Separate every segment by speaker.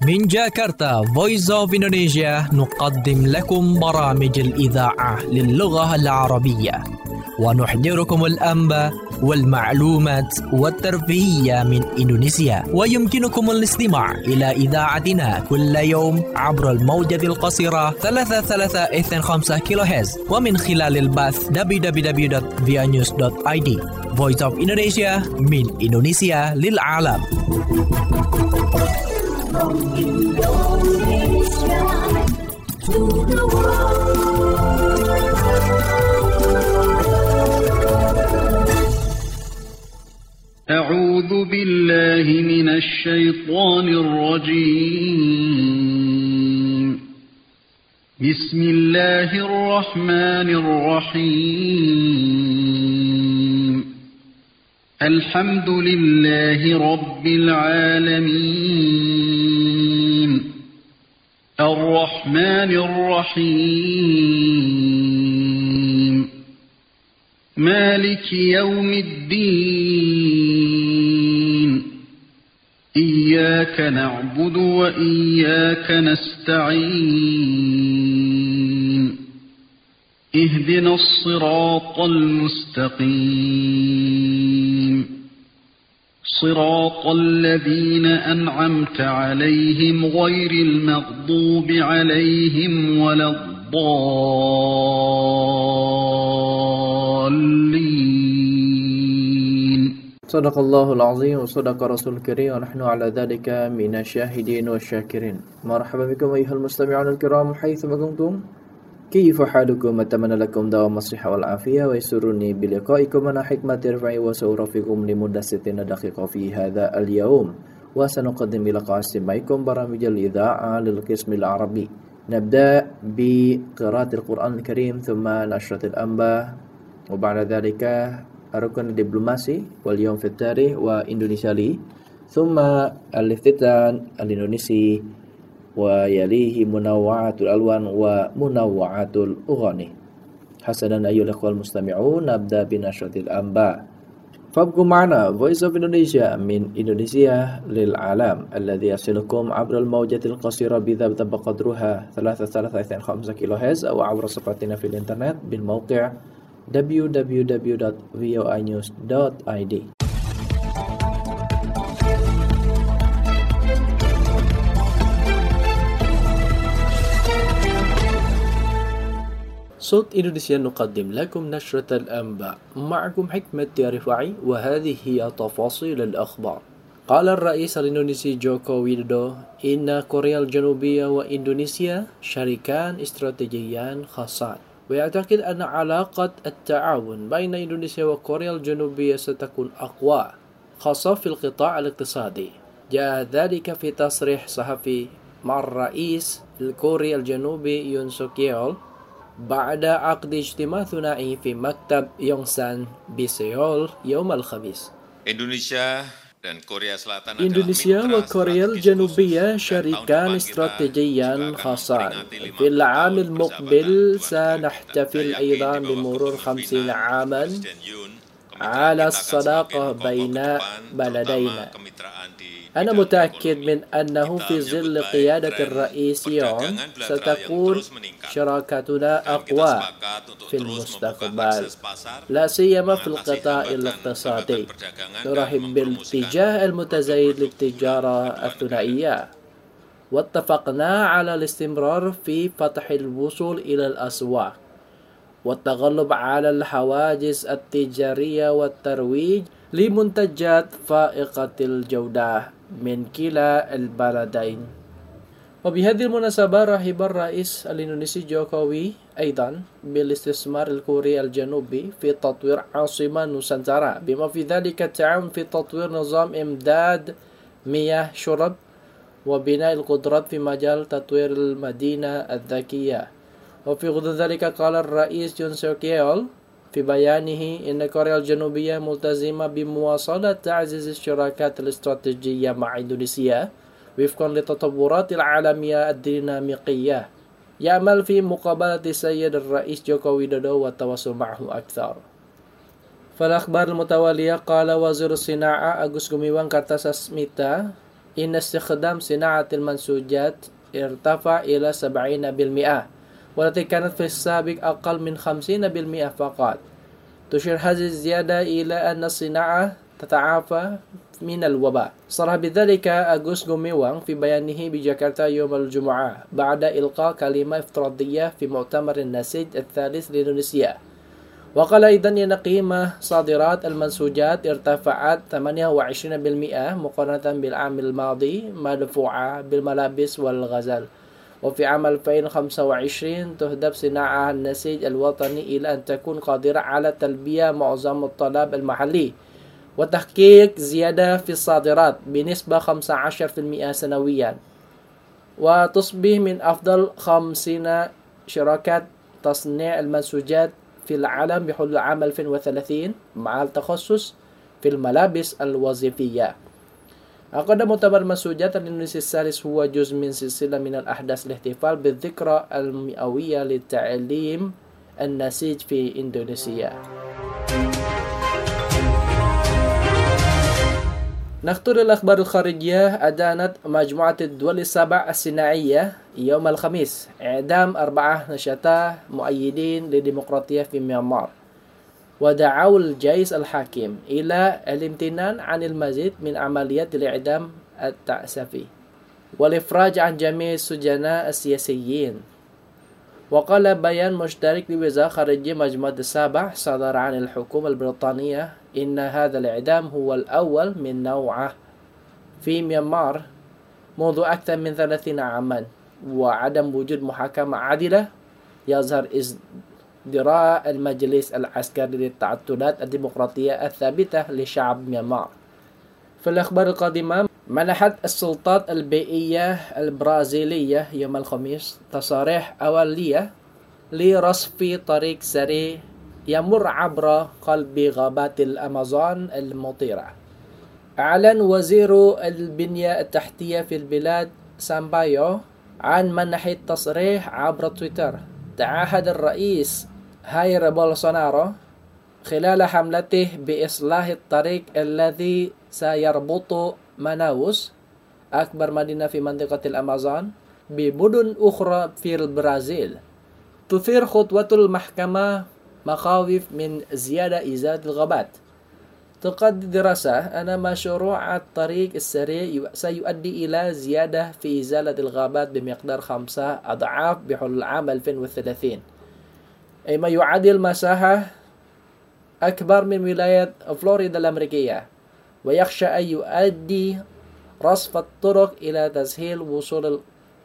Speaker 1: من جاكرتا Voice of Indonesia نقدم لكم برامج الإذاعة للغة العربية ونحضركم الأنباء والمعلومات والترفيهية من إندونيسيا. ويمكنكم الاستماع إلى إذاعتنا كل يوم عبر الموجة القصيرة 3325 كيلوهرتز ومن خلال البث www.vianews.id. Voice of Indonesia من إندونيسيا للعالم.
Speaker 2: From Indonesia to the world.
Speaker 3: أعوذ بالله من الشيطان الرجيم. بسم الله الرحمن الرحيم. الحمد لله رب العالمين. الرحمن الرحيم. مالك يوم الدين. إياك نعبد وإياك نستعين. اهدنا الصراط المستقيم. صراط الذين أنعمت عليهم غير المغضوب عليهم ولا الضالين.
Speaker 4: صدق الله العظيم وصدق رسول الكريم ونحن على ذلك من الشاهدين والشاكرين. مرحبا بكم أيها المستمعون الكرام حيثما كنتم. كيف حالكم؟ أتمنى لكم دوام الصحة والعافية ويسرني بلقائكم أنا حكمة رفعي وسأرافقكم لمدة 60 دقيقة في هذا اليوم وسنقدم لقاء استماعكم برامج الإذاعة للقسم العربي. نبدأ بقراءة القرآن الكريم ثم نشرة الأنباء وبعد ذلك ركن الدبلوماسي واليوم في التاريخ وإندونيسيا لي ثم الافتتان الإندونيسي ويليه منوعات الألوان ومنوعات الأغاني. حسنا أيها الأخوة المستمعون نبدأ بنشرة الأنباء. فابقوا معنا Voice of Indonesia من إندونيسيا للعالم الذي يصلكم عبر الموجة القصيرة بذات قدرها 3325 كيلوهرتز أو عبر صفحتنا في الإنترنت بالموقع www.voinews.id. صوت إندونيسيا نقدم لكم نشرة الأنباء. معكم حكمة رفعي وهذه هي تفاصيل الأخبار. قال الرئيس الإندونيسي جوكو ويدودو إن كوريا الجنوبية وإندونيسيا شريكان استراتيجيان خاصان ويعتقد أن علاقة التعاون بين إندونيسيا وكوريا الجنوبية ستكون أقوى خاصة في القطاع الاقتصادي. جاء ذلك في تصريح صحفي مع الرئيس الكوري الجنوبي يون سوك يول بعد عقد اجتماع ثنائي في مكتب يونغسان بسيول يوم الخميس. إندونيسيا وكوريا الجنوبية شريكان استراتيجيان خاصان. في العام المقبل سنحتفل أيضا بمرور 50 عاما على الصداقة بين بلدينا. أنا متأكد من أنه في ظل قيادة الرئيس يون ستكون شراكتنا أقوى في المستقبل لا سيما في القطاع الاقتصادي. نرحب بالاتجاه المتزايد للتجارة الثنائية واتفقنا على الاستمرار في فتح الوصول إلى الأسواق والتغلب على الحواجز التجارية والترويج لمنتجات فائقة الجودة من كلا البلدين. وبهذه المناسبة رحب الرئيس الإندونيسي جوكوي أيضا بالاستثمار الكوري الجنوبي في تطوير عاصمة نوسانتارا بما في ذلك التعاون في تطوير نظام إمداد مياه شرب وبناء القدرات في مجال تطوير المدينة الذكية. وفي غضون ذلك قال الرئيس يون سوك يول في بيانه إن كوريا الجنوبية ملتزمة بمواصلة تعزيز الشراكات الاستراتيجية مع إندونيسيا وفقا للتطورات العالمية الديناميقية. يعمل في مقابلة السيد الرئيس جوكو ويدودو والتواصل معه أكثر. فالأخبار المتوالية قال وزير الصناعة أغوست غوميوان كارتاساسميتا إن استخدام صناعة المنسوجات ارتفع إلى 70%، والتي كانت في السابق أقل من 50% فقط. تشير هذه الزيادة إلى أن الصناعة تتعافى من الوباء. صرح بذلك أغوست غوميوانغ في بيانه بجاكرتا يوم الجمعة بعد إلقاء كلمة افتراضية في مؤتمر النسيج الثالث لإندونيسيا. وقال أيضا أن قيمة صادرات المنسوجات ارتفعت 28% مقارنة بالعام الماضي، مدفوعة بالملابس والغزل. وفي عام 2025 تهدف صناعة النسيج الوطني إلى أن تكون قادرة على تلبية معظم الطلب المحلي وتحقيق زيادة في الصادرات بنسبة 15% سنويا، وتصبح من أفضل 50 شركات تصنيع المنسوجات في العالم بحلول عام 2030 مع التخصص في الملابس الوظيفية. عقد مؤتمر المنسوجات الإندونيسي الثالث هو جزء من سلسلة من الأحداث الاحتفال بالذكرى المئوية لتعليم النسيج في إندونيسيا. نختار الأخبار الخارجية. أدانت مجموعة الدول السبع الصناعية يوم الخميس إعدام 4 نشطاء مؤيدين للديمقراطية في ميانمار، ودعوا الجيش الحاكم إلى الامتنان عن المزيد من عمليات الإعدام التعسفي والإفراج عن جميع السجناء السياسيين. وقال بيان مشترك لوزارة خارجية مجموعة السبع صدر عن الحكومة البريطانية إن هذا الإعدام هو الأول من نوعه في ميانمار منذ أكثر من 30 عاما، وعدم وجود محاكمة عادلة يظهر ازدراء المجلس العسكري للتعددات الديمقراطية الثابتة لشعب ميانمار. في الأخبار القادمة، منحت السلطات البيئية البرازيلية يوم الخميس تصاريح أولية لرصف طريق سريع يمر عبر قلب غابات الأمازون المطيرة. أعلن وزير البنية التحتية في البلاد سامبايو عن منح التصريح عبر تويتر. تعهد الرئيس هاير بولسونارو خلال حملته بإصلاح الطريق الذي سيربط ماناوس أكبر مدينة في منطقة الأمازون بمدن أخرى في البرازيل. تثير خطوة المحكمة مخاوف من زيادة إزالة الغابات. تقدم دراسة أن مشروع الطريق السريع سيؤدي إلى زيادة في إزالة الغابات بمقدار 5 أضعاف بحلول عام 2030، أي ما يعادل مساحة أكبر من ولاية فلوريدا الأمريكية. ويخشى أن يؤدي رصف الطرق إلى تسهيل وصول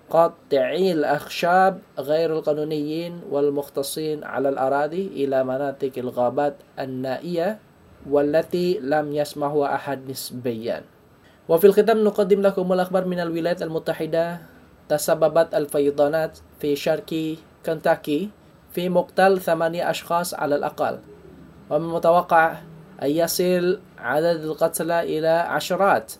Speaker 4: قاطعي الأخشاب غير القانونيين والمختصين على الأراضي إلى مناطق الغابات النائية والتي لم يسمحها أحد نسبيا. وفي الختام نقدم لكم الأخبار من الولايات المتحدة. تسببت الفيضانات في شرق كنتاكي في مقتل 8 أشخاص على الأقل، ومن المتوقع أن يصل عدد القتلى إلى عشرات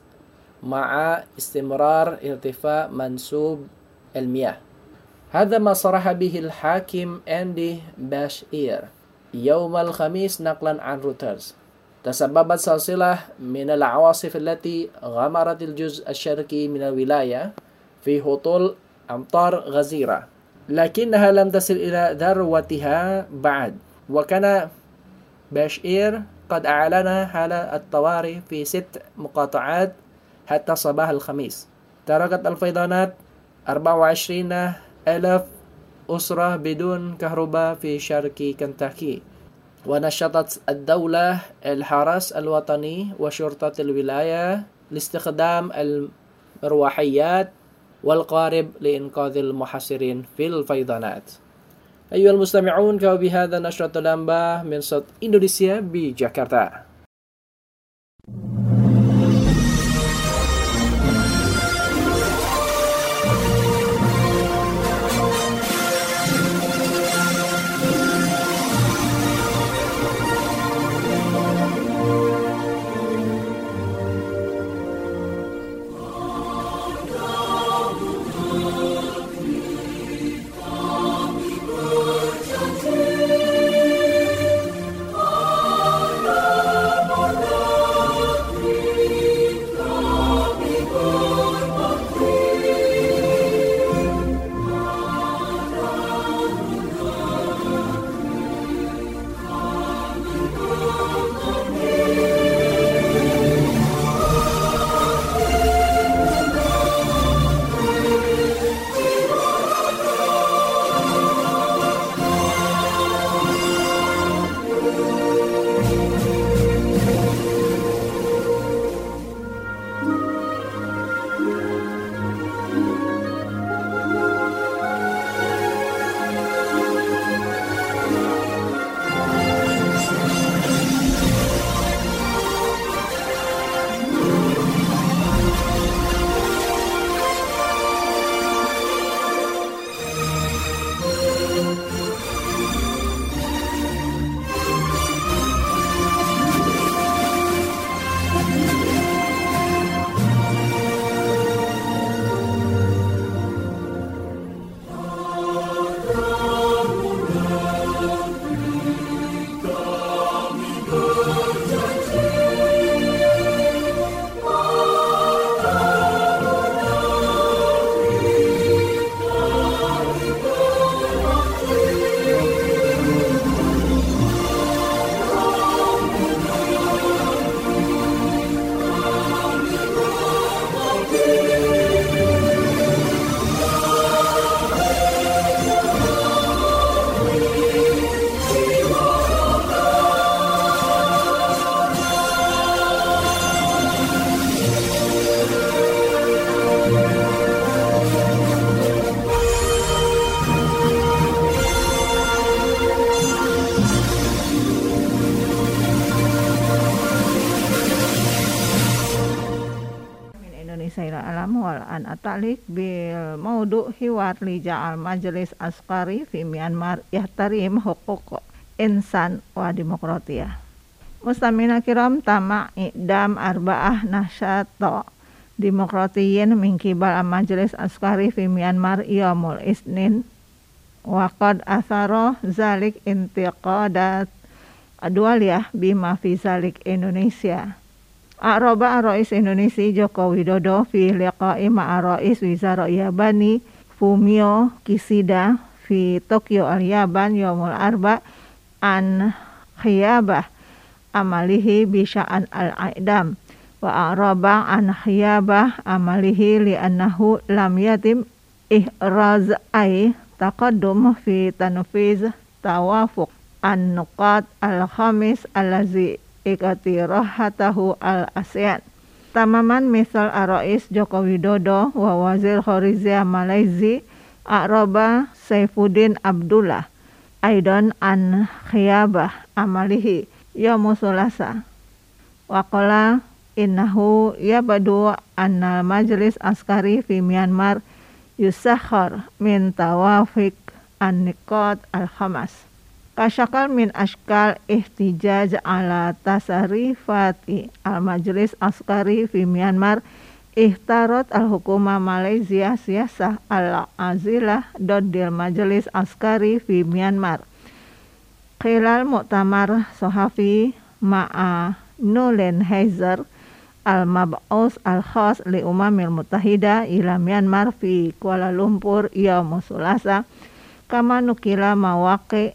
Speaker 4: مع استمرار ارتفاع منسوب المياه. هذا ما صرح به الحاكم أندي باشير يوم الخميس نقلا عن رويترز. تسببت سلسلة من العواصف التي غمرت الجزء الشرقي من الولاية في هطول أمطار غزيرة، لكنها لم تصل إلى ذروتها بعد. وكان باشير قد أعلن حالة الطوارئ في 6 مقاطعات حتى صباح الخميس. تركت الفيضانات 24,000 أسرة بدون كهرباء في شرق كنتاكي، ونشطت الدولة الحرس الوطني وشرطة الولاية لاستخدام المروحيات والقارب لإنقاذ المحاصرين في الفيضانات. أيها المستمعون، وبهذا نشرة الأنباء من صوت إندونيسيا بجاكرتا.
Speaker 5: Qol an atalik bil maudu hiwar li ja'al majlis askari fi Myanmar yahtarim huquq insan wa demokratia. Mustamina kiram tama idam arba'ah nahsyata demokratiyin min kibal majlis askari fi Myanmar yaumul isnin wa qad athara zalik intiqadat adwaliyah bima fi zalik Indonesia. Aroba Rais Indonesia Joko Widodo fi liqa'i ma'a Rais Wizara Yabani Fumio Kishida fi Tokyo al-Yaban yaumul arba an khiyabah amalihi bisya'an al-aidam wa araba an khiyabah amalihi li'annahu lam yatim ihraz ay taqaddum fi tanfiz tawafuq an-nuqat al-khamis allazi iktirahatahu al-ASEAN. Tamaman misal Rais Joko Widodo wa Wazir Kharijah Malaysia Araba Saifuddin Abdullah aidan an khiyabah amalihi yaumul Tsulasa wa qala innahu yabadu annal majlis askari fi Myanmar yusakhar min tawafiq an-niqat al-khamas kasyakal min ashkal ihtijaj ala tasarifati al-majlis askari fi Myanmar ihtarat al-hukuma Malaysia siyasah al-azilah dodil majlis askari fi Myanmar khilal mu'tamar sohafi ma'a Nulen Heizer al-mab'us al-khas li umamil mutahida ila Myanmar fi Kuala Lumpur yaumul Tsulasa kama nukila mawaqi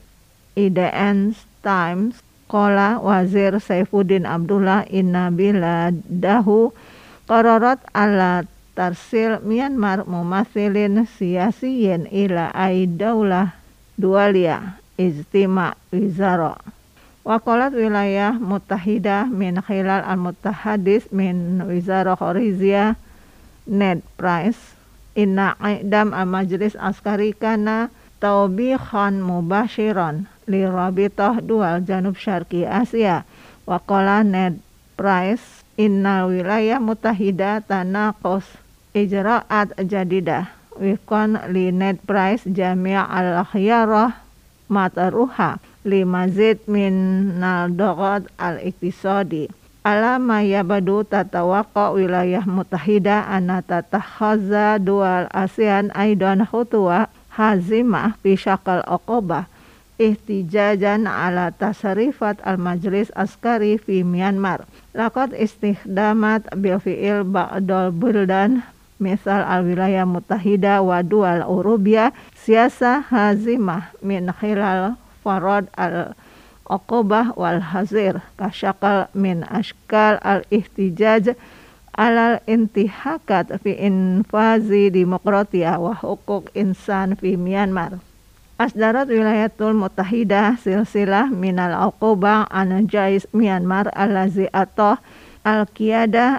Speaker 5: IDN Times qala Wazir Saifuddin Abdullah inna biladahu qararat ala tarsil Myanmar mumathilin siyasiyin ila aidaulah dualia ijtima wizara wa qalat wilayah mutahidah min khilal al-mutahadis min wizara Kharijah Ned Price inna aidam al-majlis askari kana tawbikhan mubashiran li rabitah dual Janub Syarqi Asia wa qala Ned Price innal wilayah mutahida tanaqus ijra'at jadidah wifqan li Ned Price jami' al-khiyarah mataruha li mazid min nal-dogad al-iktisadi ala ma yabadu tatawaqqa wilayah mutahida anna tatakhaza dual ASEAN aidan khutwa hazimah fi syakal uqubah ihtijajan ala tasarifat al-majlis askari fi Myanmar laqad istikhdamat bil fi'il ba'dal buldan misal al-wilayah mutahida wa dual Urubia siyasa hazimah min khilal farad al-uqubah wal hazir kasyakal min ashkal al-ihtijaj alal intihakat fi infazi demokratia wa hukuk insan fi Myanmar. Asdarat wilayatul mutahidah silsilah minal uqubah an jais Myanmar allazi atah al-qiyadah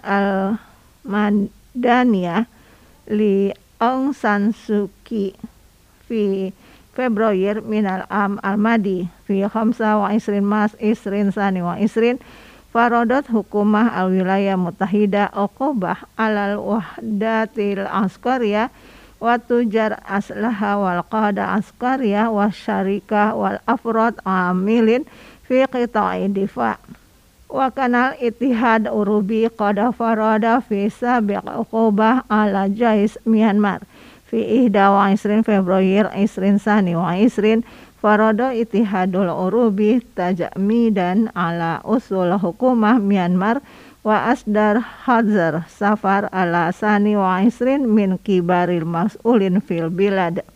Speaker 5: al-madaniyah li Aung San Suu Kyi fi Februari minal am al-madi fi 25 Mas isrin sani wa isrin faradat hukumah al-wilayah mutahida uqubah alal wahdatil askariyah wa tujar aslaha wal qada askariyah wa syarikah wal afrad amilin fi qita'i difa' wa kanal ittihad urubi qada farada fi sabiq uqubah ala jais Myanmar fi 21 Februari isrin sani wa isrin farada ittihadul urubi tajamidan ala usul hukumah Myanmar wa asdar hadzar safar ala sani wa isrin min kibaril mas'ulin fil bilad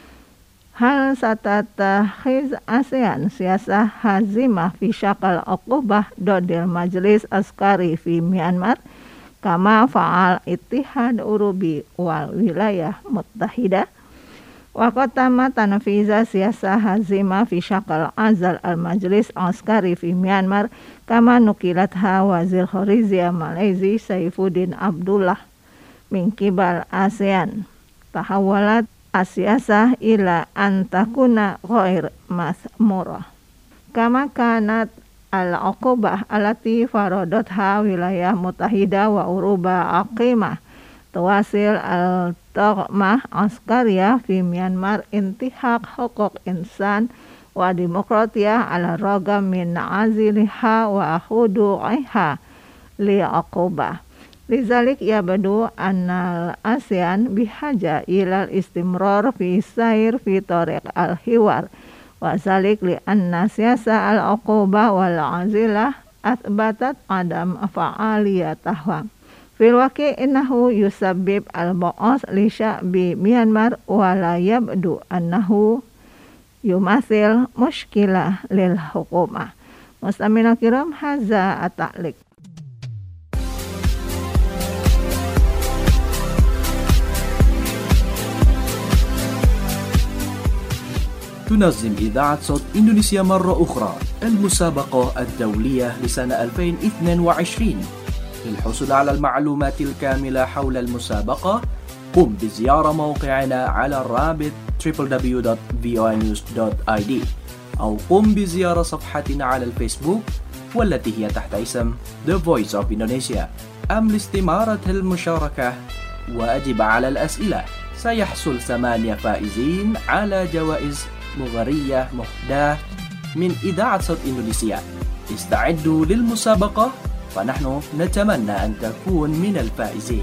Speaker 5: hal satattakhiz ASEAN siyasah hazimah fi syakal uqubah dodil majlis askari fi Myanmar kama fa'al ittihad urubi wal wilayah mutahidah wa qatama tanfiza siyasah hazimah fi syakal azal al-majlis askari fi Myanmar kama nukilatha Wazir Kharijah Malaysia Saifuddin Abdullah min kibal ASEAN tahawalat asyasah ila antakuna ghair masmurah kama kanat al-uqubah alati faradatha wilayah mutahida wa uruba aqimah تواصل الطغمة عسكرية في ميانمار انتهاك حقوق إنسان وديمقراطية على الرغم من عزلها وخضوعها لعقوبة. لذلك يبدو أن الآسيان بحاجة إلى الاستمرار في السير في طريق الحوار، وذلك لأن سياسة العقوبة والعزلة أثبتت عدم فعاليتها. في الواقع إنه يسبب البؤس لشعب ميانمار ولا يبدو أنه يمثل مشكلة للحكومة. مستمعينا الكرام، هذا التعليق.
Speaker 1: تنظم إذاعة صوت إندونيسيا مرة أخرى المسابقة الدولية لسنة 2022. للحصول على المعلومات الكاملة حول المسابقة قم بزيارة موقعنا على الرابط www.voanews.id أو قم بزيارة صفحتنا على الفيسبوك والتي هي تحت اسم The Voice of Indonesia. أم لاستمارة المشاركة وأجب على الأسئلة. سيحصل 8 فائزين على جوائز مغرية مهداة من إذاعة صوت إندونيسيا. استعدوا للمسابقة فنحن نتمنى أن تكون من الفائزين.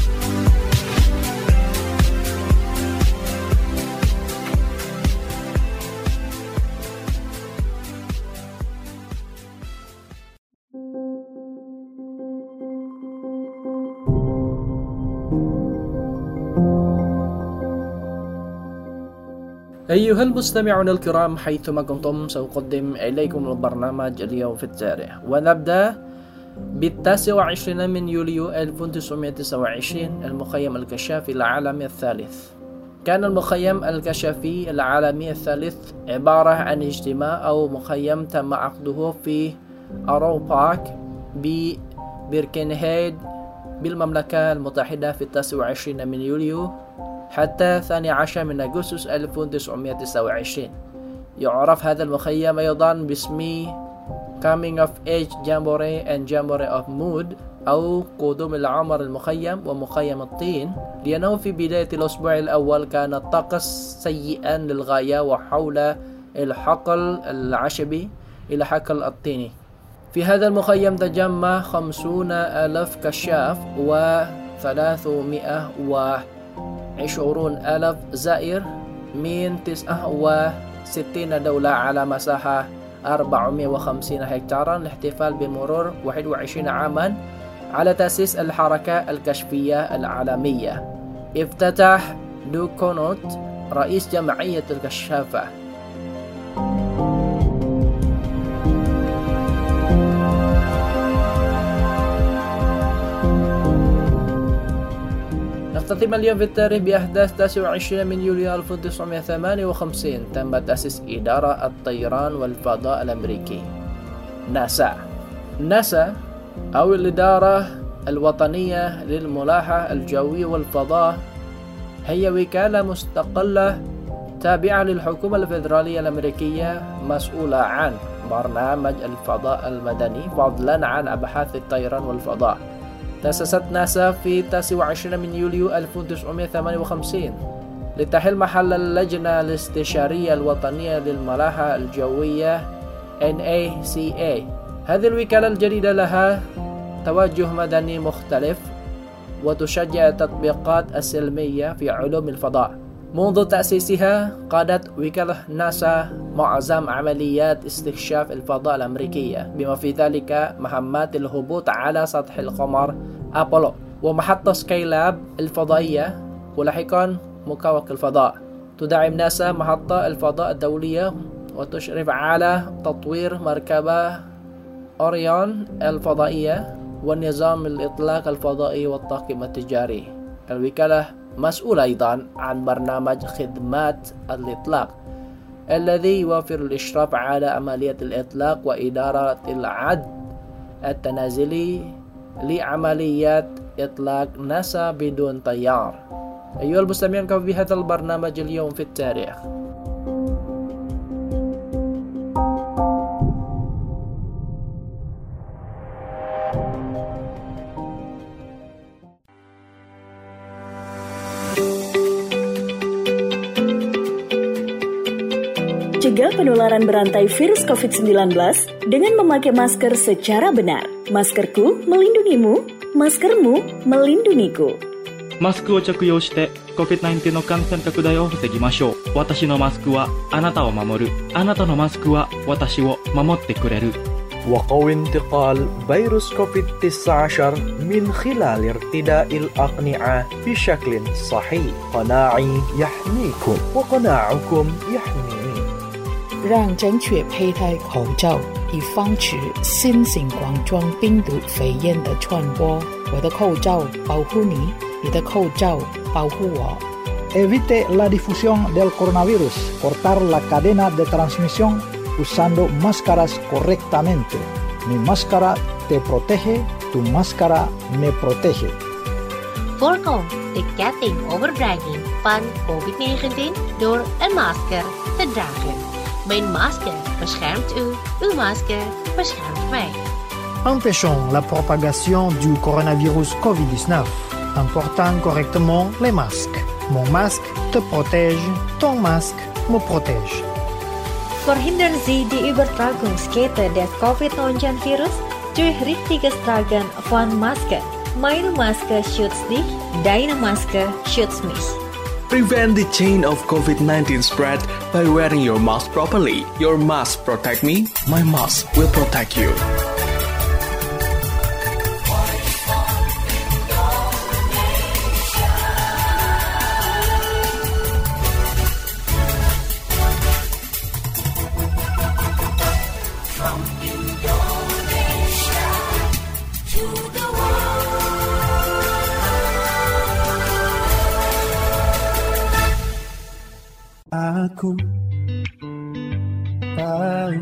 Speaker 4: أيها المستمعون الكرام، حيثما كنتم سأقدم إليكم البرنامج اليوم في التاريخ، ونبدأ ب29 من يوليو 1929 المخيم الكشافي العالمي الثالث. كان المخيم الكشافي العالمي الثالث عبارة عن اجتماع أو مخيم تم عقده في أرو بارك ببركنهيد بالمملكة المتحدة في 29 من يوليو حتى 12 من أغسطس 1929. يعرف هذا المخيم أيضا باسم Coming of Age Jamboree and Jamboree of Mood أو قدوم العمر المخيم ومخيم الطين، لأنه في بداية الأسبوع الأول كان الطقس سيئا للغاية وحول الحقل العشبي إلى حقل الطيني. في هذا المخيم تجمع 50,000 كشاف و320,000 زائر من 69 دولة على مساحة 450 هكتارا لاحتفال بمرور 21 عاما على تأسيس الحركة الكشفية العالمية. افتتح دو كونوت رئيس جمعية الكشافة. نختتم اليوم في التاريخ بأحداث 29 من يوليو 1958 تم تأسيس إدارة الطيران والفضاء الأمريكي ناسا أو الإدارة الوطنية للملاحة الجوية والفضاء هي وكالة مستقلة تابعة للحكومة الفيدرالية الأمريكية مسؤولة عن برنامج الفضاء المدني فضلا عن أبحاث الطيران والفضاء. تأسست ناسا في 29 من يوليو 1958 لتحل محل اللجنة الاستشارية الوطنية للملاحة الجوية NACA. هذه الوكالة الجديدة لها توجه مدني مختلف وتشجع التطبيقات السلمية في علوم الفضاء. منذ تأسيسها قادت وكالة ناسا معظم عمليات استكشاف الفضاء الأمريكية بما في ذلك مهمات الهبوط على سطح القمر أبولو ومحطة سكايلاب الفضائية ولاحقا مكوك الفضاء. تدعم ناسا محطة الفضاء الدولية وتشرف على تطوير مركبة أوريون الفضائية والنظام الإطلاق الفضائي والطاقم التجاري. الوكالة مسؤولة أيضا عن برنامج خدمات الإطلاق الذي يوفر الإشراف على عملية الإطلاق وإدارة العد التنازلي لعمليات إطلاق ناسا بدون طيار. أيها المستمعون، كما في هذا البرنامج اليوم في التاريخ.
Speaker 6: mencegah penularan berantai virus COVID-19 dengan memakai masker secara benar. Maskerku melindungimu, maskermu melindungiku.
Speaker 7: マスクを着用して COVID-19 の感染拡大を防ぎましょう。私のマスクはあなたを守る。あなたのマスクは私を守ってくれる。
Speaker 1: وقوي انتقال فيروس كوفيد-19 من خلال ارتداء الأقنعة بشكل صحيح. قناعي يحميكم وقناعكم يحميني.
Speaker 8: 让正确佩戴口罩，以防止新型冠状病毒肺炎的传播。我的口罩保护你，你的口罩保护我。
Speaker 9: Evite la difusión del coronavirus. Cortar la cadena de transmisión usando máscaras correctamente. Mi máscara te protege, tu máscara me protege.
Speaker 10: Voorkom de ketting overdraging van COVID-19 door een masker te dragen. Mijn masker beschermt u, uw masker beschermt mij.
Speaker 11: Empêchons la propagation du coronavirus COVID-19 en portant correctement les masques. Mon masque te protège, ton masque me protège.
Speaker 12: Verhindern Sie die Übertragungskette des Covid-19-Virus durch richtiges Tragen von Maske. Meine Maske schützt dich, deine Maske schützt mich.
Speaker 13: Prevent the chain of COVID-19 spread by wearing your mask properly. Your mask protect me, my mask will protect you.
Speaker 14: Aku tahu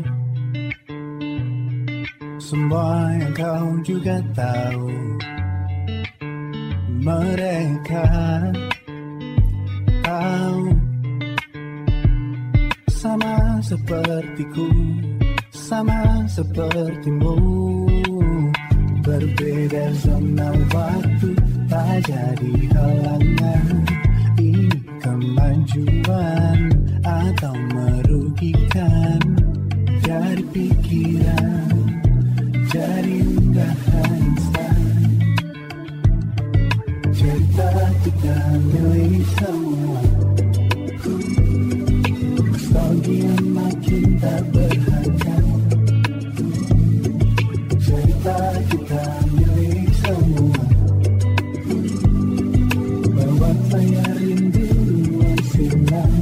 Speaker 14: semua yang kau juga tahu. Mereka tahu sama sepertiku, sama sepertimu. Berbeda zona waktu tak jadi halangan. Ini kemajuan atau merugikan, dari pikiran, dari unggahan instan. Cerita kita milik semua, nostalgia makin tak berharga. Cerita kita milik semua, membuat saya rindu sinar.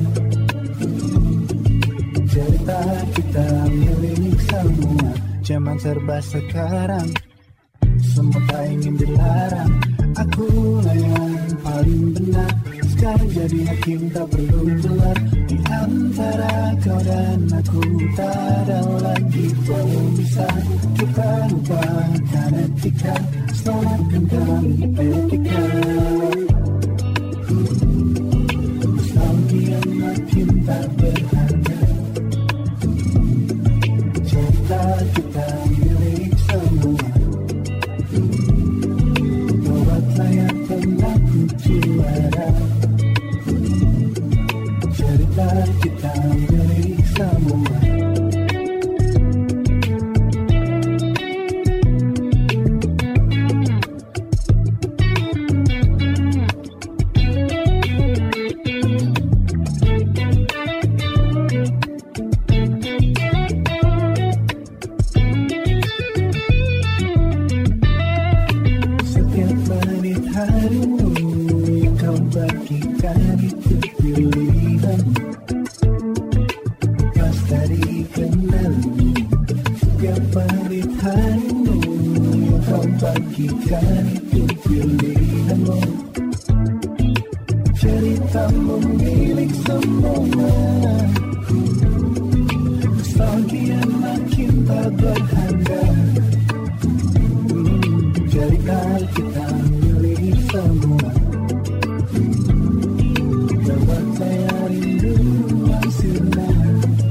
Speaker 14: Cerita kita milik semua, zaman serba sekarang, semua tak ingin dilarang. Akulah yang paling benar, sekarang jadi hakim tak perlu gelar. Di antara kau dan aku tak ada lagi pemisah. Kita lupakan etika, selamatkan kami etika. Nostalgia makin tak berharga. Cerita kita milik semua, buatlah yang pernah juara. Cerita kita milik semua. Ceritamu milik semua, nostalgia makin tak berharga. Cerita kita milik semua, buat saya rindu sinar.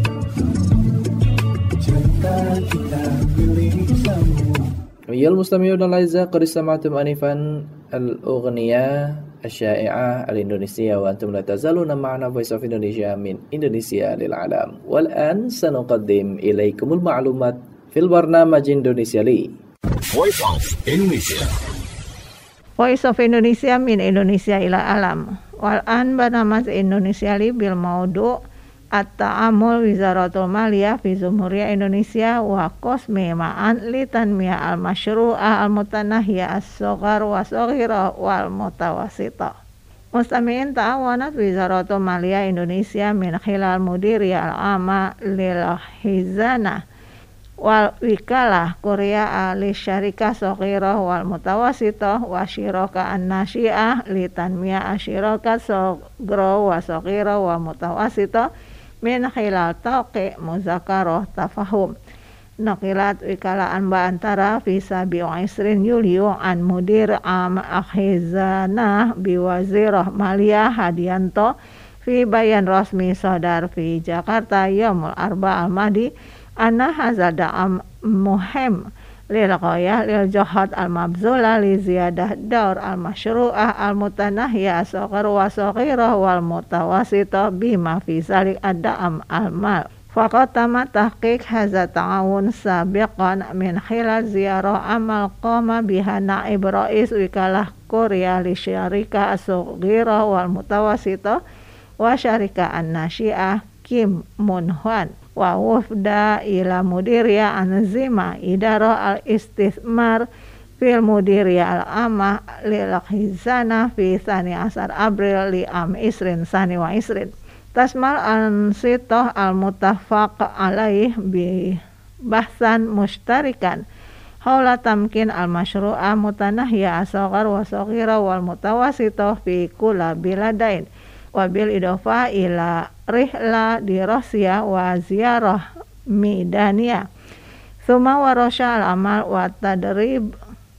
Speaker 14: Cerita kita milik semua.
Speaker 4: أيها المستمعون الأعزاء، قد استمعتم آنفا الأغنية الشائعة الإندونيسية وأنتم لا تزالون معنا Voice of Indonesia من إندونيسيا للعالم. والآن سنقدم إليكم المعلومات في البرنامج إندونيسيا لي.
Speaker 15: Voice of Indonesia.
Speaker 5: Voice of Indonesia min Indonesia ila alam. Wal an barnamaj Indonesia li bil maudu at-ta'amul Wizaratul Maliyah fi Jumhuriyah Indonesia wa qasmi ma'an li tanmiyah al-masyru'ah al-mutanahiyah as-saghar wa saghira wal mutawassita. Mustami'in ta'awanat Wizaratul Maliyah Indonesia min khilal mudiriyah al-amma lil hizanah wal wikalah Korea li syarikah saghirah wal mutawassithah wa syiraka an-nasyi'ah li tanmiyah asyirakat saghira wa saghira wa mutawassithah min khilal tauqi muzakarah tafahum. Naqilat wikalah anba antara fi 27 Yulio an mudir am akhizanah biwazirah maliyah Hadianto fi bayan rasmi sadar fi Jakarta yaumul arba al-madi anna hazal da'am muhim lil ghayah lil jihad al-mabzula li ziyadah daur al-masyru'ah al-mutanahiyah as-saghir wa saghirah wal mutawassithah bima fi zalik ad-da'am al-mal. Faqad tama tahqiq hadza ta'awun sabiqan min khilal ziyarah amal qama biha naib rais wikalah Korea li syarikah as-saghirah wal mutawassithah wa syarikah an-nasyi'ah Kim Mun Hwan wa wafda ila mudiriyah anzima idarah al-istithmar fil mudiriyah al-amah lil khizanah fi 12 April li am isrin sani wa isrin tasmal ansitoh al-muttafaq alaih bi bahsan mushtarikan haula tamkin al-masyru'ah mutanahiyah as-saghar wa saghira wal mutawassithah fi kula biladain wabil idofa ila rihla di Rusia wa ziyarah midania thumma warasha al-amal wa tadrib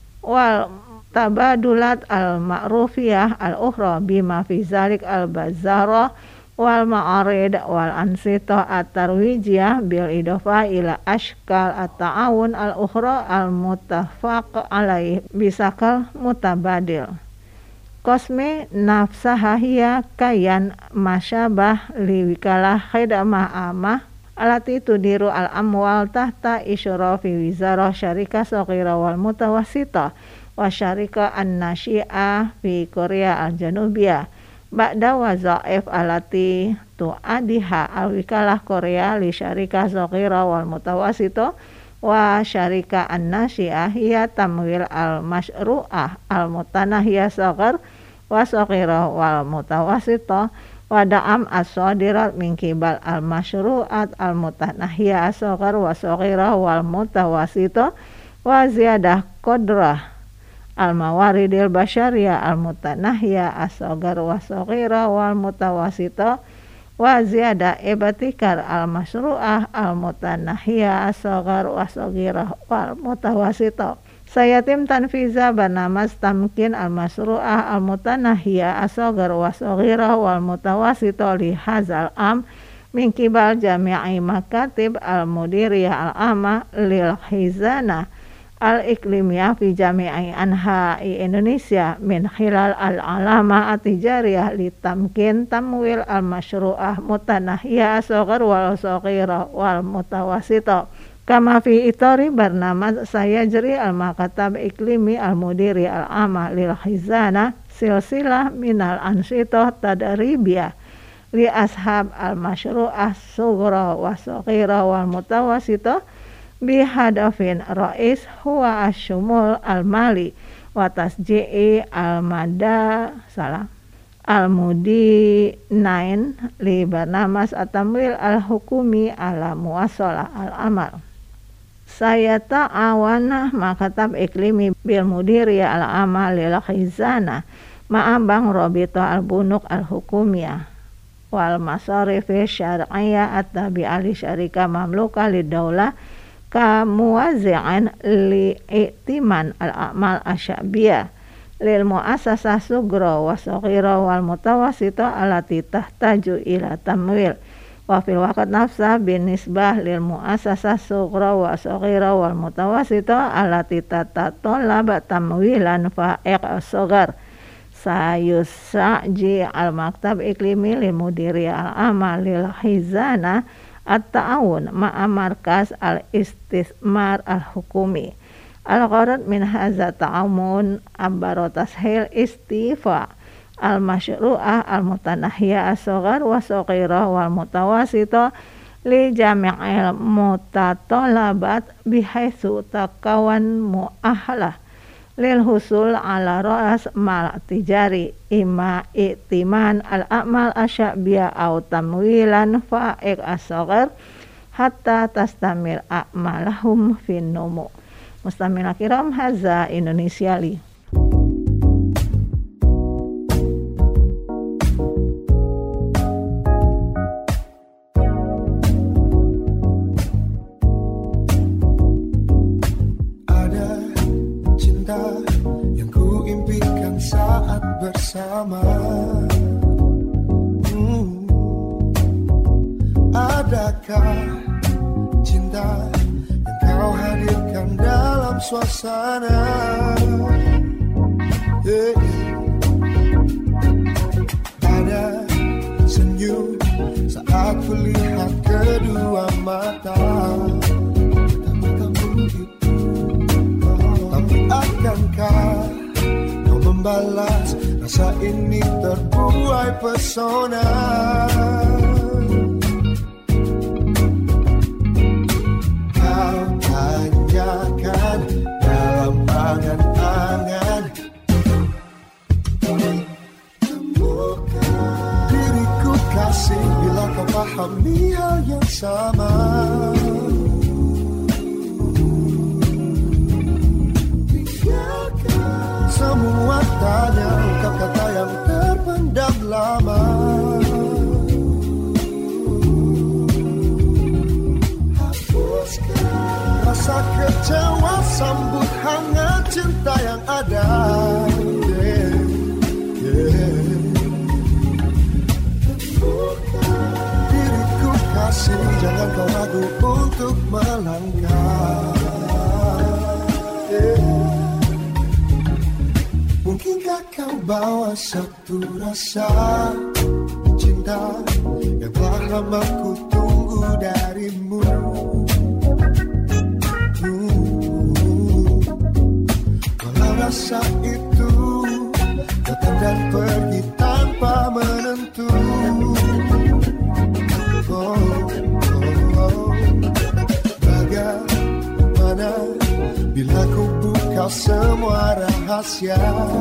Speaker 5: wal tabadulat al-ma'rufiyah al-ukhra bima fi zalik al-bazara wal ma'arid wal ansita at-tarwijiyah bil idofa ila ashkal at-ta'awun al-ukhra al-muttafaq alaih bisakal mutabadil. Qasmi nafsaha hiya kayan masyabah liwikalah khidmah amah alati tudiru al-amwal tahta isyrafi wizarah syarikah saghira wal mutawassithah wa syarikah an-nasyi'ah fi Korea al-Janubiyah ba'da wazaif alati tu'adiha al-wikalah Korea li syarikah saghira wal mutawassithah wa syarika an-nasyi'ah hiya tamwil al-masyru'ah al-mutanahiyah saghar wa saghira wal mutawassithah wa da'am as-sadirat min qibal al-masyru'at al-mutanahiyah saghar wa saghira wal mutawassithah wa ziyadah qadrah al-mawaridil basyariyah al-mutanahiyah as-saghar wa saghira wal mutawassithah wa ziyada ibtikar al-masyru'ah al-mutanahiyah as-saghar wa saghirah wal mutawassithah. Sayatim tanfiza barnamaj tamkin al-masyru'ah al-mutanahiyah as-saghar wa saghirah wal mutawassithah li hadzal am min qibal jami'i makatib al-mudiriyah al-amma lil khizanah al-iklimiyah fi jami'i anha'i Indonesia min khilal al-alama at-tijariyah li tamkin tamwil al-masyru'ah mutanahiyah as-saghar wal saghira wal mutawassithah kama fi itari barnamaj sayajri al-makatab iklimi al-mudiri al-amma lil khizanah silsilah minal ansitah tadaribiyah li ashab al-masyru'ah sughra wa saghira wal mutawassithah bihadafin rais huwa asyumul al-mali wa tasji'i al-mudi 9 li barnamas atamwil al-hukumi ala muwasalah al-amal. Saya ta'awana makatab iklimi bil mudiriyah al-amal lil khizanah ma'abang robito al-bunuk al-hukumiyah wal masarifi syar'iyah at-tabi'ah li syarikah mamlukah lid-daulah kamuwazi'an li'iktiman al-a'mal asyabiyah lil mu'asasah sughra wa saghira wal mutawassithah allati tahtaju ila tamwil wa fil waqt nafsa binisbah lil mu'asasah sughra wa saghira wal mutawassithah allati tatatallab tamwilan fa'iq as-saghar sayusraji al-maktab iklimi lil mudiri al-amal lil khizana at-ta'awun ma'a markas al-istismar al-hukumi. Al-gharad min hadza ta'awun abbaro tashil istifa al-masyru'ah al-mutanahiyah as-saghar wa saghirah wal mutawasitah li jami'il mutatalabat bihaitsu takawan mu'ahlah lil husul ala ra'as mal tijari imma i'timan al-a'mal asyabiyah au tamwilan fa'iq as-saghar hatta tastamil a'malahum fin numu. Mustamil kiram, hadza Indonesia li.
Speaker 16: Bersama adakah cinta yang kau hadirkan dalam suasana ada senyum saat kulihat kedua mata tapi akankah kau membalas rasa ini terbuai pesona? Kau tanyakan dalam angan-angan, temukan diriku kasih bila kau pahami hal yang sama. Semua tanya ungkap kata yang terpendam lama. Hapuskan rasa kecewa, sambut hangat cinta yang ada. Diriku kasih, jangan kau ragu untuk melangkah. Mungkinkah kau bawa satu rasa cinta yang telah lama ku tunggu darimu? Walau rasa itu datang dan pergi tanpa menentu. Bagaimana bila ku buka semua rahasia?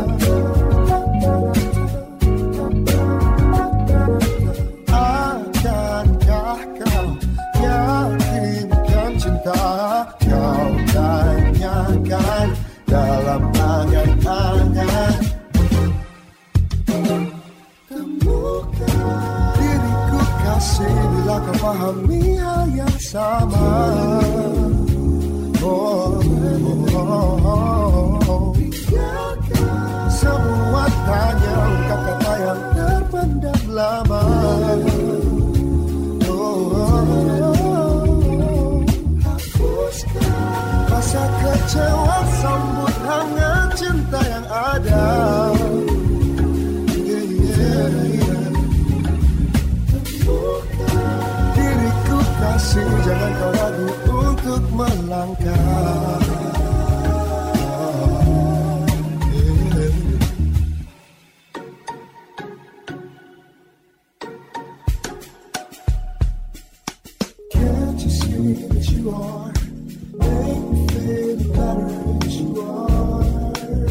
Speaker 16: Akankah kau yakinkan cinta? Kau tanyakan dalam angan-angan. Temukan diriku kasih bila kau pahami hal yang sama. Semua tanya ungkap kata yang terpendam lama. Hapuskan rasa kecewa, sambut hangat cinta yang ada. Diriku kasih, jangan kau ragu untuk melangkah. Can't you see that you are? Make me feel better that you are.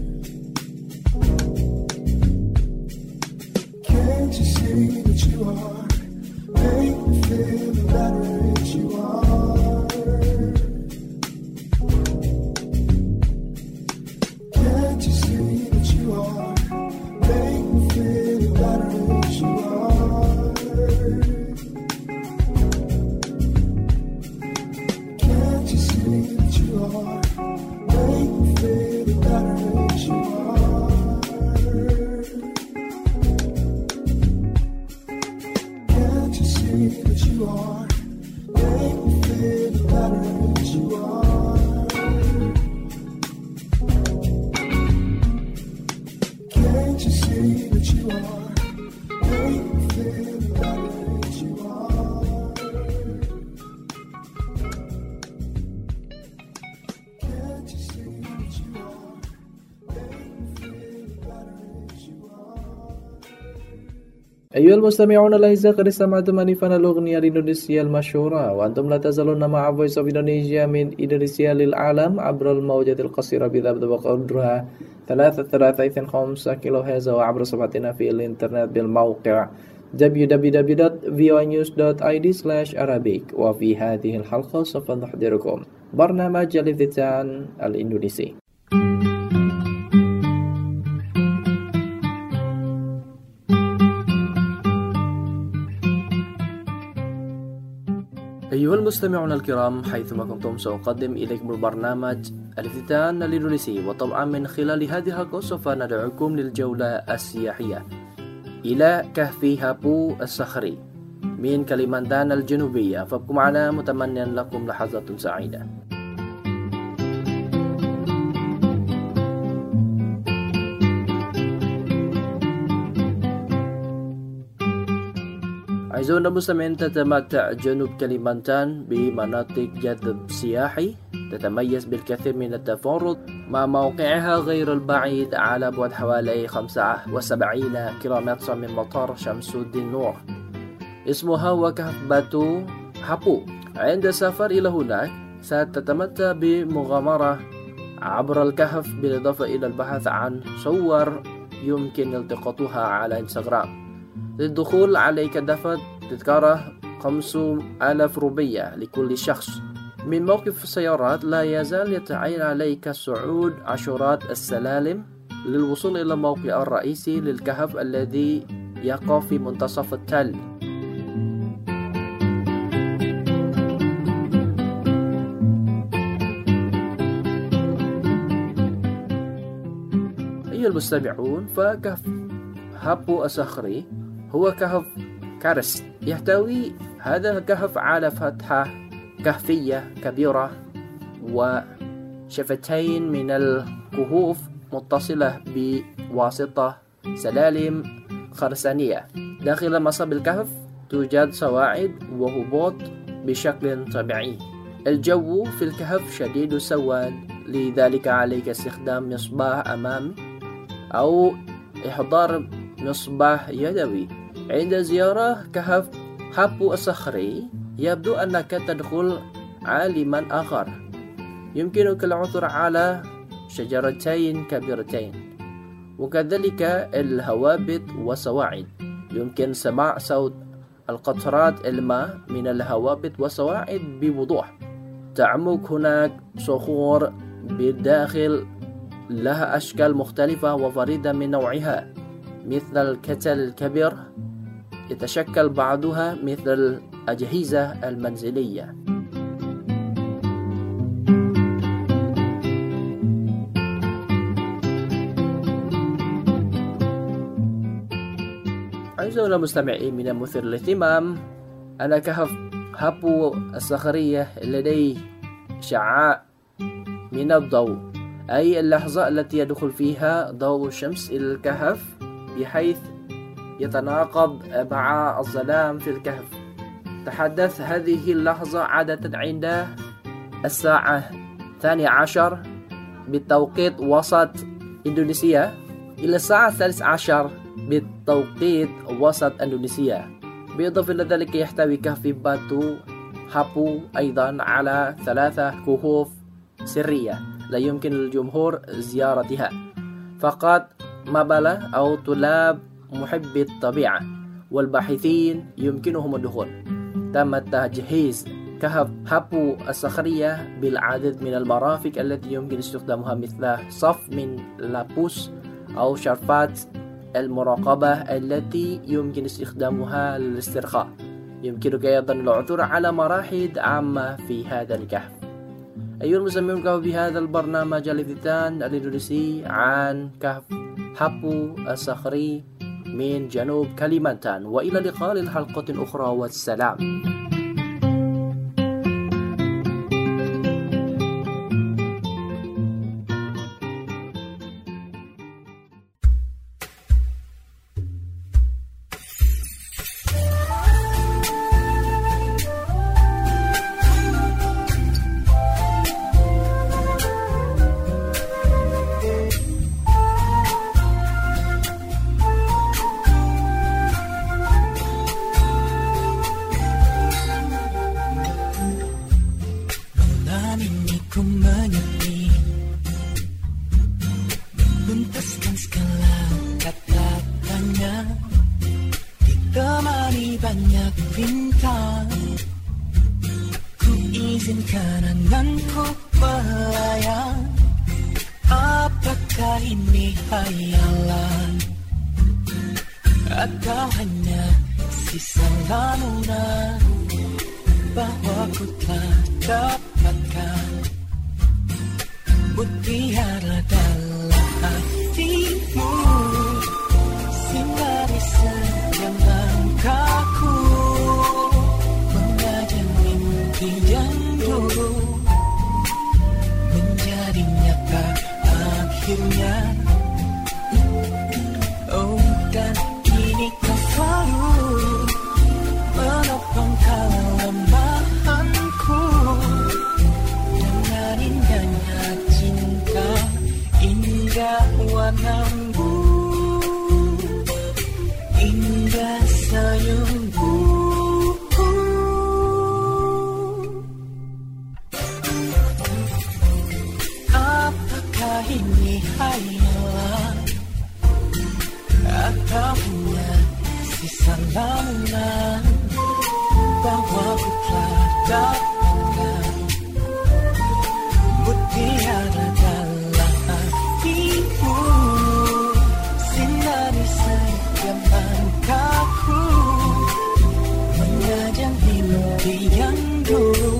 Speaker 16: Can't you see that you are? Make me feel better that you are. Can't you see that you are? Make me feel better that you are. Can't you see that you are? Make me feel better that you are. Can't you see that you are? Make me feel better that you are. Can't you
Speaker 4: أيها المستمعون الأعزاء، قد استمعتم آنفا الأغنية الإندونيسية المشهورة، وأنتم لا تزالون مع Voice of Indonesia من إندونيسيا للعالم عبر الموجات القصيرة بضبط وقدرها 335 كيلوهرتز، وعبر صفحتنا في الإنترنت بالموقع www.voanews.id/arabic. وفي هذه الحلقة سوف نحضركم برنامج الافتتان الإندونيسي. أيها المستمعون الكرام، حيثما كنتم سأقدم إليكم البرنامج الافتتان الإندونيسي، وطبعا من خلال هذه الحلقة سوف ندعوكم للجولة السياحية إلى كهف هابو الصخري من كليمانتان الجنوبية. فابقوا معنا متمنيا لكم لحظة سعيدة. أعزائنا المستمعين، تتمتع جنوب كليمانتان بمناطق جذب سياحي تتميز بالكثير من التفرد، مع موقعها غير البعيد على بعد حوالي 75 كيلومتر من مطار شمس الدين نور. اسمها وكهف باتو هابو. عند السفر إلى هناك ستتمتع بمغامرة عبر الكهف، بالإضافة إلى البحث عن صور يمكن التقاطها على انستغرام. للدخول عليك دفع تذكرة 5,000 روبية لكل شخص. من موقف السيارات لا يزال يتعين عليك صعود عشرات السلالم للوصول إلى الموقع الرئيسي للكهف الذي يقع في منتصف التل. أيها المستمعون، فكهف هابو الصخري هو كهف كارست. يحتوي هذا الكهف على فتحة كهفية كبيرة وشفتين من الكهوف متصلة بواسطة سلالم خرسانية. داخل مصب الكهف توجد صواعد وهبوط بشكل طبيعي. الجو في الكهف شديد السواد، لذلك عليك استخدام مصباح أمامي أو إحضار مصباح يدوي. عند زيارة كهف هابو الصخري يبدو أنك تدخل عالما آخر. يمكنك العثور على شجرتين كبيرتين، وكذلك الهوابط والصواعد. يمكن سماع صوت القطرات الماء من الهوابط والصواعد بوضوح. تعمق هناك صخور بالداخل لها أشكال مختلفة وفريدة من نوعها، مثل الكتل الكبير يتشكل بعضها مثل الأجهزة المنزلية. أعزائنا المستمعين، من المثير للاهتمام أن كهف هابو الصخرية لديه شعاع من الضوء، أي اللحظة التي يدخل فيها ضوء الشمس إلى الكهف بحيث يتناقض مع الظلام في الكهف. تحدث هذه اللحظة عادة عند الساعة 12 بالتوقيت وسط إندونيسيا إلى الساعة 13 بالتوقيت وسط إندونيسيا. بالإضافة إلى ذلك يحتوي كهف باتو هابو أيضا على 3 كهوف سرية لا يمكن للجمهور زيارتها، فقط مبلة أو طلاب محبي الطبيعة والباحثين يمكنهم الدخول. تم تجهيز كهف هابو الصخرية بالعديد من المرافق التي يمكن استخدامها، مثل صف من لابوس أو شرفات المراقبة التي يمكن استخدامها للاسترخاء. يمكنك أيضا العثور على مراحيض عامة في هذا الكهف. أيها المستمعون، بهذا البرنامج الافتتان الإندونيسي عن كهف هابو الصخري من جنوب كليمانتان، وإلى اللقاء للحلقة أخرى، والسلام.
Speaker 17: menyepi, menuntaskan segala kata-katanya, ditemani banyak bintang. Ku izinkan anganku melayang. Apakah ini hayalan atau hanya sisa lamunan bahwa ku telah dapatkan mutiara dalam hatimu, sinari setiap langkahku, mengajak mimpi yang dulu menjadi nyata akhirnya. Oh, dan kini kau selalu menopang kelemahanku dengan indahnya cinta, indah warnamu, indah senyummu. Apakah ini hayalan atau hanya sisa lamunan bahwa ku telah dapatkan mutiara dalam hatimu, sinari setiap langkahku, mengajak mimpi yang dulu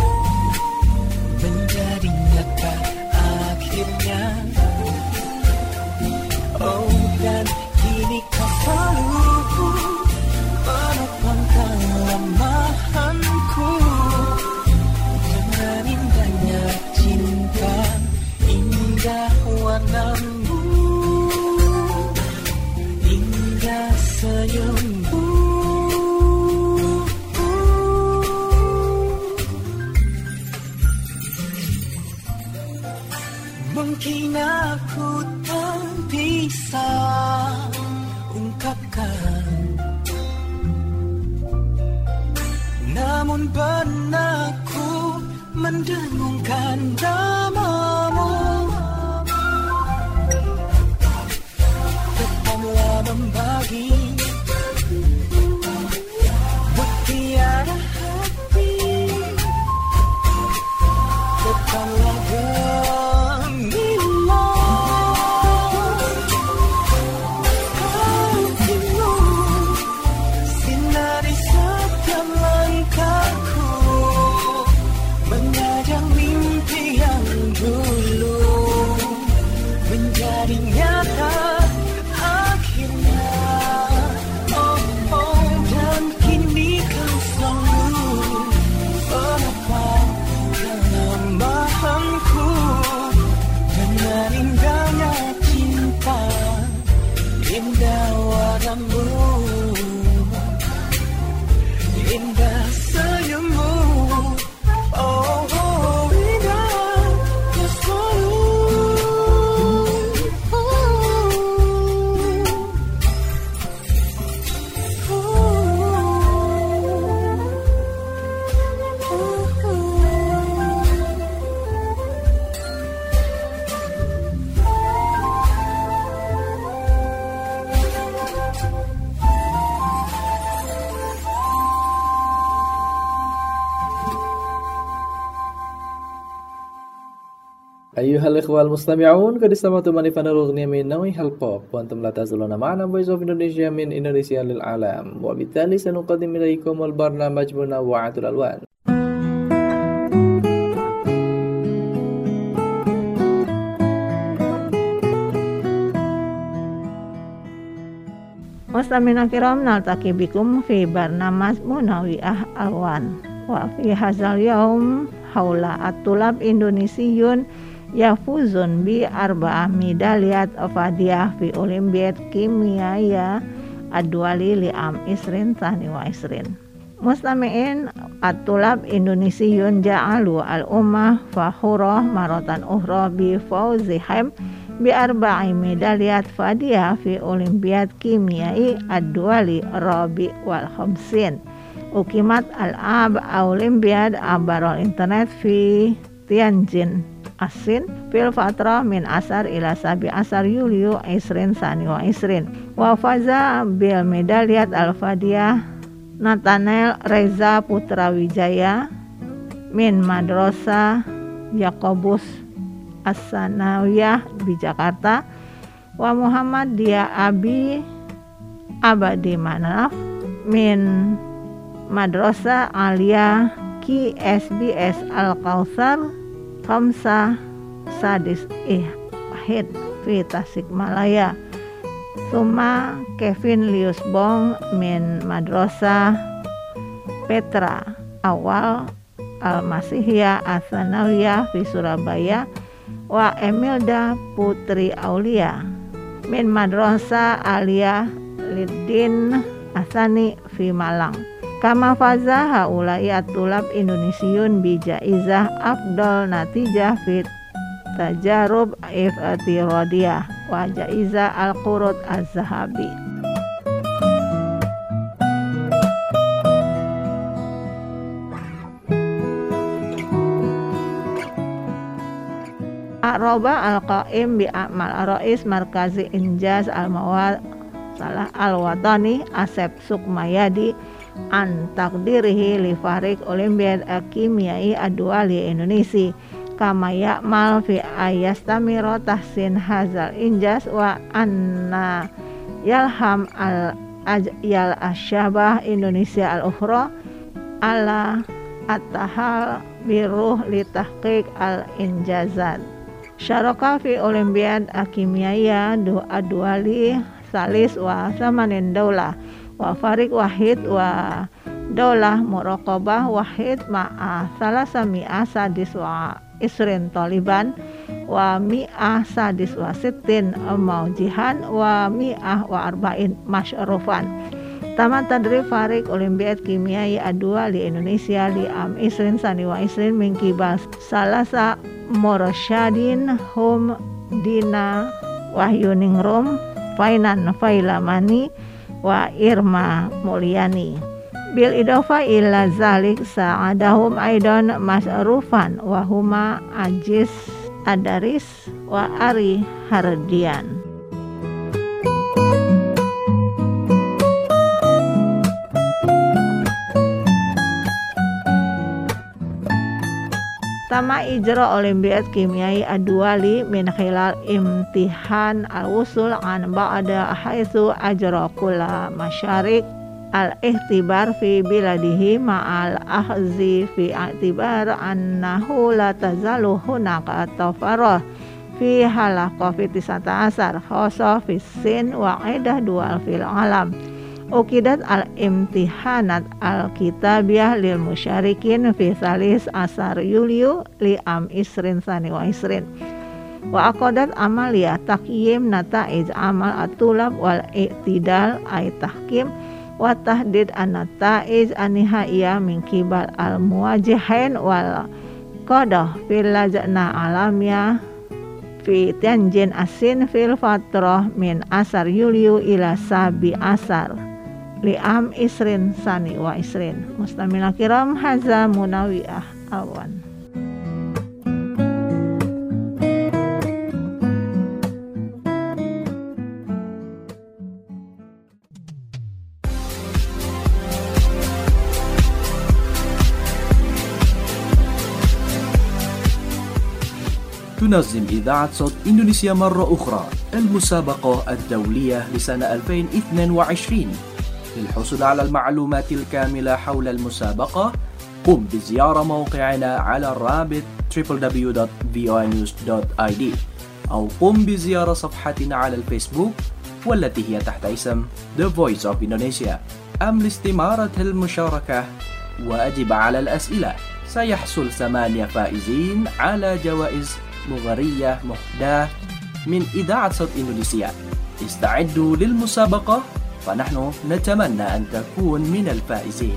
Speaker 17: menjadi nyata akhirnya. Oh, dan kini kau selalu menopang kelemahanku dengan indahnya cinta, indah warnamu, indah senyummu. Mungkin aku tak bisa ungkapkan, namun benakku mendengungkan namamu. Tetaplah membagi mutiara hati, tetaplah
Speaker 4: أيها الإخوة المستمعون قد استمعتم لفن الأغنية من نوع البوب وأنتم لا تزالون معنا Voice of Indonesia من إندونيسيا للعالم وبالتالي سنقدم إليكم البرنامج منوعات الألوان.
Speaker 5: Mustamina kiram naltaqi bikum fi barnamas Munawiah Alwan wa fi hadzal yaum haula at-tulab Indonesiun yafuzun bi arba'ah medaliat fadiyah fi Olimpiad Kimia Adwali li'am isrin tani wa isrin. Mustami'in at-tulab Indonesiun ja'alu al-ummah fakhurah maratan ukhra bi fawzihim bi arba'i medaliat fadiyah fi Olimpiad Kimia Adwali rabi wal khamsin. Ukimat al-ab Olimpiad abarol internet fi Tianjin asin fil fatrah min asar ila sabi asar Yulio isrin sani wa isrin. Wa faza bil medaliat al-fadiyah Nathanael Reza Putra Wijaya min Madrasah Yakobus As-Sanawiyah di Jakarta. Wa Muhammad Dia Abi Abadi Manaf min Madrasah Aliyah Ki SBS Al-Kautsar Khamsah Sadis Ihid fi Tasikmalaya. Suma Kevin Lius Bong min Madrasah Petra Awal Al-Masihiyah As-Sanawiyah fi Surabaya. Wa Emilda Putri Aulia min Madrasah Aliyah Lidin Asani fi Malang. Kama faza haulai atulab Indonesiun bijaizah afdal natijah fit tajarub iftiradiyah wa jaizah al-qurud az-zahabi. Aroba al-qaim bi amal rais markazi injaz al-mawad salah al-watani Asep Sukmayadi an takdirihi li farik Olimpiad Kimiyai Adwali Indonesia kama ya'mal fi ayastamiro tahsin hazal injas wa anna yalham al-ajyal asyabah Indonesia al-ukhra ala at-tahal biruh li tahqiq al-injazat. Syaraka fi Olimpiad Kimiyaya Adwali salis wa samanin daulah wa farik wahid wa daulah muraqabah wahid ma'a salasa mi'ah sadis wa isrin taliban wa mi'ah sadis wa sittin maujihan wa mi'ah wa arba'in masyrufan. Tamat tadrib farik Olimpiad Kimiyai Adwa di Indonesia li am isrin sani wa isrin min kibal salasa mursyadin hum dina wahyuningrum Fainan Failamani wa Irma Mulyani. Bil idofa ila zalik sa'adahum aidan mas'rufan wa huma Ajis Adaris wa Ari Hardian. Tama ijra Olimpiad Kimiyai Adwali min khilal imtihan al-wusul an ba'da haitsu ajra kulla masyarik al-ihtibar fi biladihi ma'al ahzi fi i'tibar annahu la tazalu hunaka tafarrah fi halaqah fi 19 khassa fi sin wa idah dual fil alam. Ukidat al-imtihanat al-kitabiyah lil musyarikin fi salis asar Yulio li am isrin sani wa isrin. Wa aqadat amaliyah taqyim nata'ij amal atulab wal i'tidal ay tahkim wa tahdid an-nata'ij an-nihaiyah min kibal al-muwajihin wal qadah fil lajnah alamiyah fi Tianjin asin fil fatrah min asar Yulio ila sabi asar li'am isrin sani wa isrin. Mustamila kiram haza munawiyah awan.
Speaker 1: تنظم إذاعة صوت إندونيسيا مرة أخرى المسابقة الدولية لسنة 2022. للحصول على المعلومات الكاملة حول المسابقة قم بزيارة موقعنا على الرابط www.voanews.id أو قم بزيارة صفحتنا على الفيسبوك والتي هي تحت اسم The Voice of Indonesia. أم لاستمارة المشاركة وأجب على الأسئلة. سيحصل 8 فائزين على جوائز مغرية مهداة من إذاعة صوت إندونيسيا. استعدوا للمسابقة فنحن نتمنى أن تكون من الفائزين.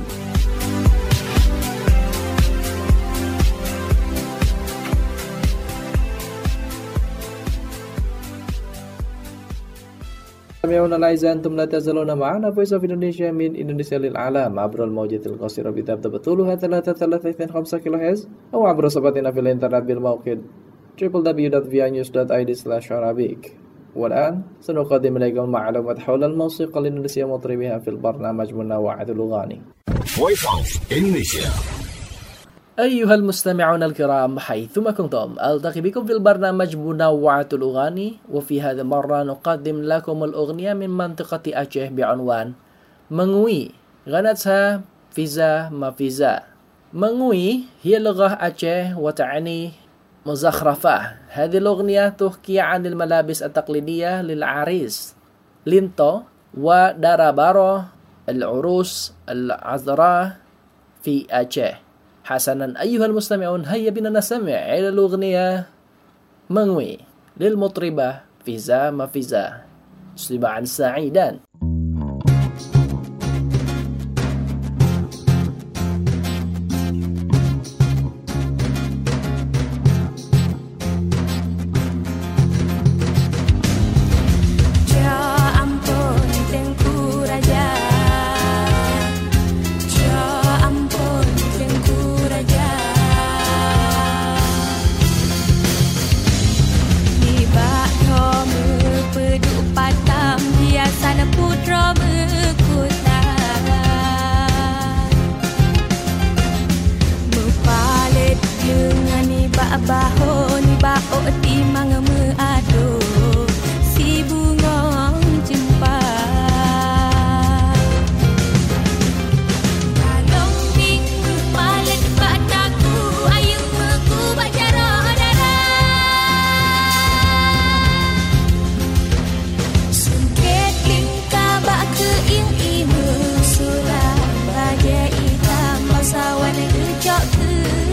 Speaker 4: Sami'una al-aizah antum la tazaluna ma'ana Voice of Indonesia min Indonesia lil alam عبر الموجة القصيرة بتبدأ بطولها 332 kHz أو عبر صفحتنا في الإنترنت بالموقع www.vianews.id/Arabic. والآن سنقدم إليكم معلومات حول الموسيقى الإندونيسية ومطربها في البرنامج منوعات الأغاني.
Speaker 15: Voice of Indonesia.
Speaker 4: أيها المستمعون الكرام حيثما كنتم، ألتقي بكم في البرنامج منوعات الأغاني، وفي هذه المرة نقدم لكم الأغنية من منطقة أعشى بعنوان Mengui. غنتها فيزا ما فيزا. Mengui هي لغة أعشى وتعني مزخرفة. هذه الأغنية تحكي عن الملابس التقليدية للعريس لينتو ودارابارو العروس العذراء في أعشى. حسنا أيها المستمعون، هيا بنا نستمع إلى الأغنية Mengui للمطربة فيزا ما فيزا. استماعا سعيدا.
Speaker 18: Baho ni bao timang meado si bungong jumpa kalong minggu palet bataku ayu meku bacara dara sungket lingka bak ke ing imu surah baja hitam pasawan gejok ke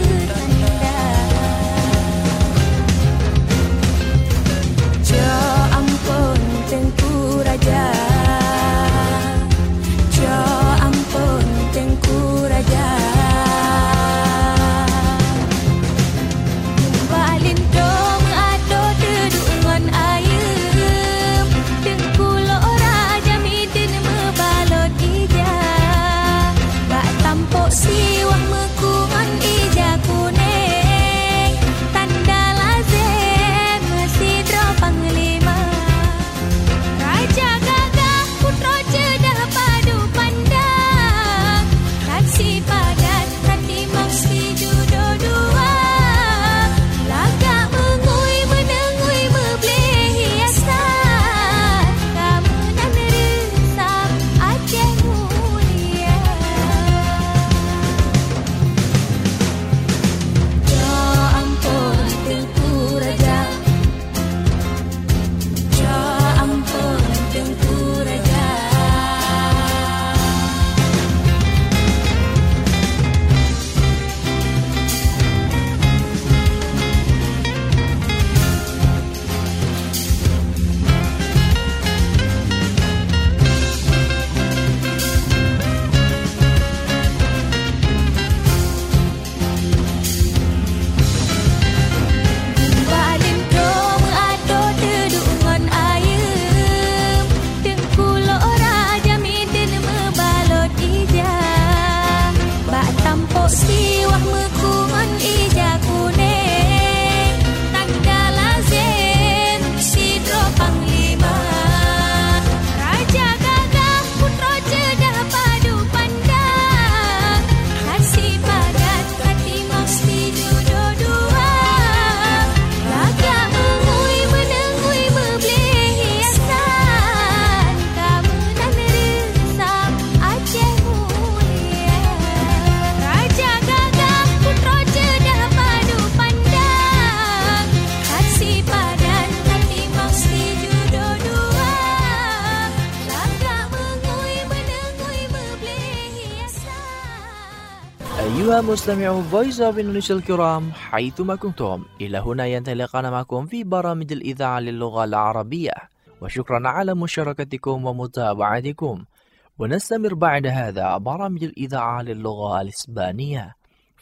Speaker 4: أيها مستمعو Voice of Indonesia الكرام حيثما كنتم، إلى هنا ينتهي لقاءنا معكم في برامج الإذاعة للغة العربية، وشكرا على مشاركتكم ومتابعتكم. ونستمر بعد هذا برامج الإذاعة للغة الإسبانية.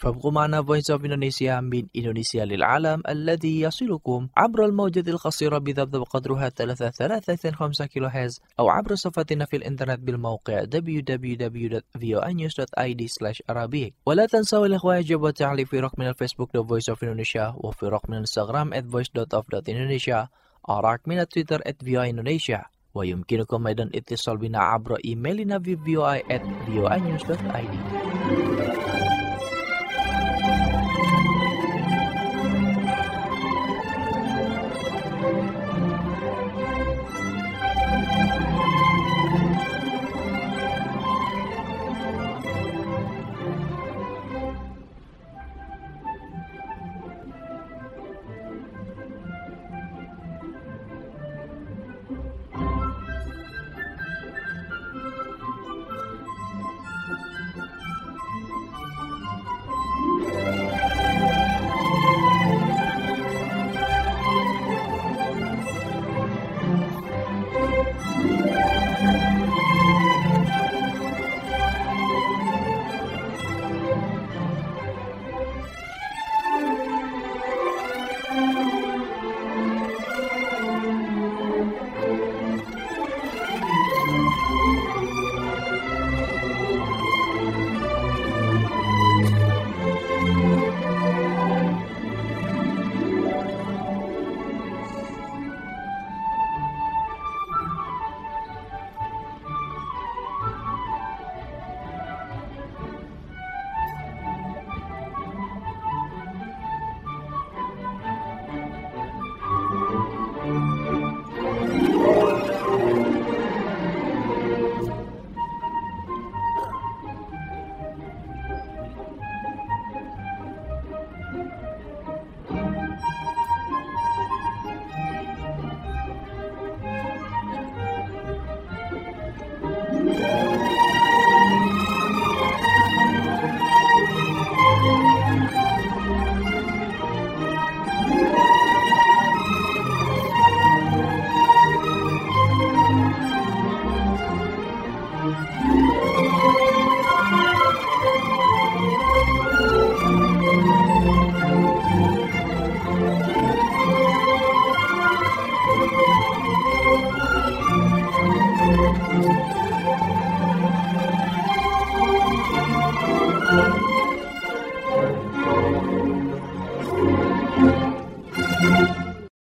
Speaker 4: فابقوا معنا Voice of Indonesia من إندونيسيا للعالم الذي يصلكم عبر الموجة القصيرة بضبط قدرها 3.5 كيلوهرتز أو عبر صفحتنا في الإنترنت بالموقع www.voanews.id/Arabic. ولا تنسوا الإخوة إعجاب والتعليق في رقم الفيسبوك The Voice of Indonesia وفي رقم الإنستغرام @voice.of.indonesia أو من التويتر @voaindonesia. ويمكنكم أيضا اتصال بنا عبر إيميلنا في voi@voanews.id.